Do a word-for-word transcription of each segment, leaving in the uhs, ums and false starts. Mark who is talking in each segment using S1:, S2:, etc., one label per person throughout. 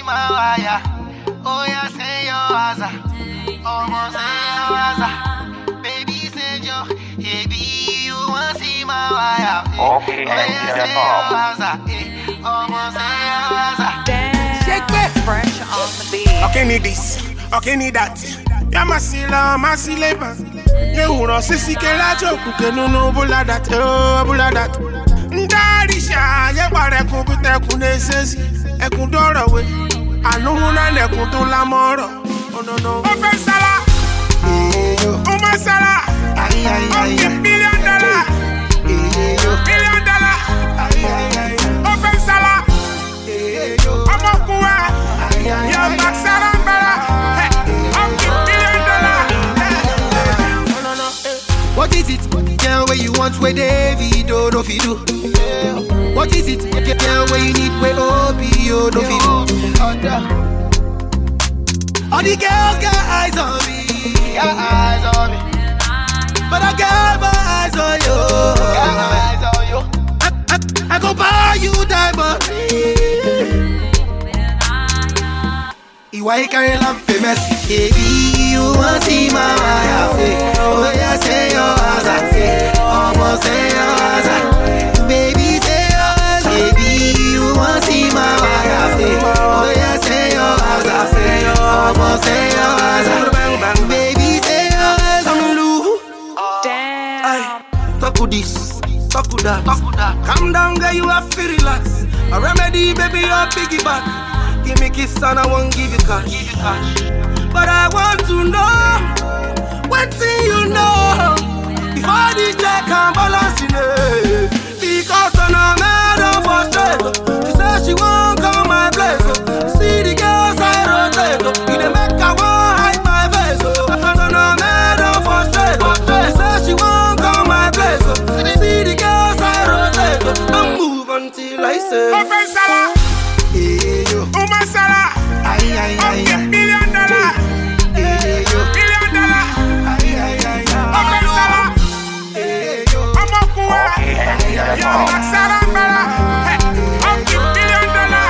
S1: my wire. Oh yeah, say your answer. Almost say your answer. Baby, say your, baby, you want see my wire.
S2: Okay,
S1: oh yeah, say your answer. Almost say your answer.
S3: Shake it.
S4: Fresh on the beat.
S3: Okay, need this. Okay, need that. Ya masila, masileba. Ye uro sisi ke la joku ke nunu bula dat. Oh, bula dat. Ndarisha, ye bare kun kute kun esesi. Ekun doro we. Anu huna ne kun to la moro. Oh no no. Open sala. Oma sala.
S1: Ay ay ay.
S3: Okay, billion dollar. Billion dollar.
S1: Ay ay ay.
S3: Open sala. Omo kuwa. Yo maxara mbara. Okay, billion dollar. No no no.
S1: What is it? Girl, where you want where David oh no fi do. What is it? Girl, where you need where Obi oh no fi do. All the girls got eyes on me, got eyes on me. But I got my eyes on you, got my eyes on you. I, I, I go buy you diamond. Ìwà ìkàrẹ̀ la famous. Baby, you want see my wire? Oh yeah, say your answer. Almost say your answer. Baby, say your answer. Baby, you want see my wire? Oh yeah, say your answer. Almost say your answer. Baby, say your answer.
S4: Damn.
S3: Talk with this, talk with that. Calm down, girl, you have to relax. A remedy, baby, your piggyback. Give me kiss and I won't give you cash. Give you cash. But I want to know, what thing you know, if all the check and balance in it. Because I'm a man of frustrated. She said she won't come my place. See the girls I rotate. You dey make her want hide my face. I'm a man of frustrated. She said she won't come my place. See the girls I rotate. I move until I say open sala. Uma sala.
S1: Ay ay ay.
S3: Okay, billion dollar. Billion dollar.
S1: Ay ay ay.
S3: Open sala. Omo kuwa. Yo maxara mbara. Okay, billion dollar.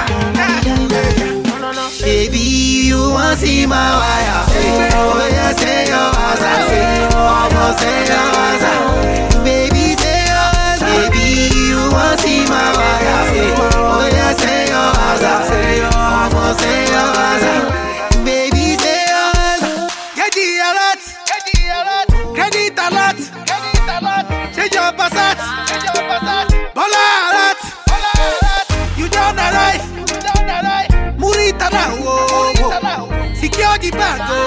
S1: Baby, you want see my wire? Oh yeah, say your answer. Almost say your answer. Baby, say your answer. Baby, you want see my wire? Oh yeah, say your answer. Almost say your answer. Baby, say your answer. Get the alert. Get the alert. Credit alert. Credit alert. Change your passat. Change your passat. Bola alert. Bola alert. You don't arrive. You don't arrive. Murita now, oh, secure the bag, oh,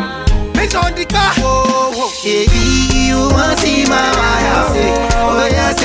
S1: make on the car, oh, baby, you want see my wire, oh yeah,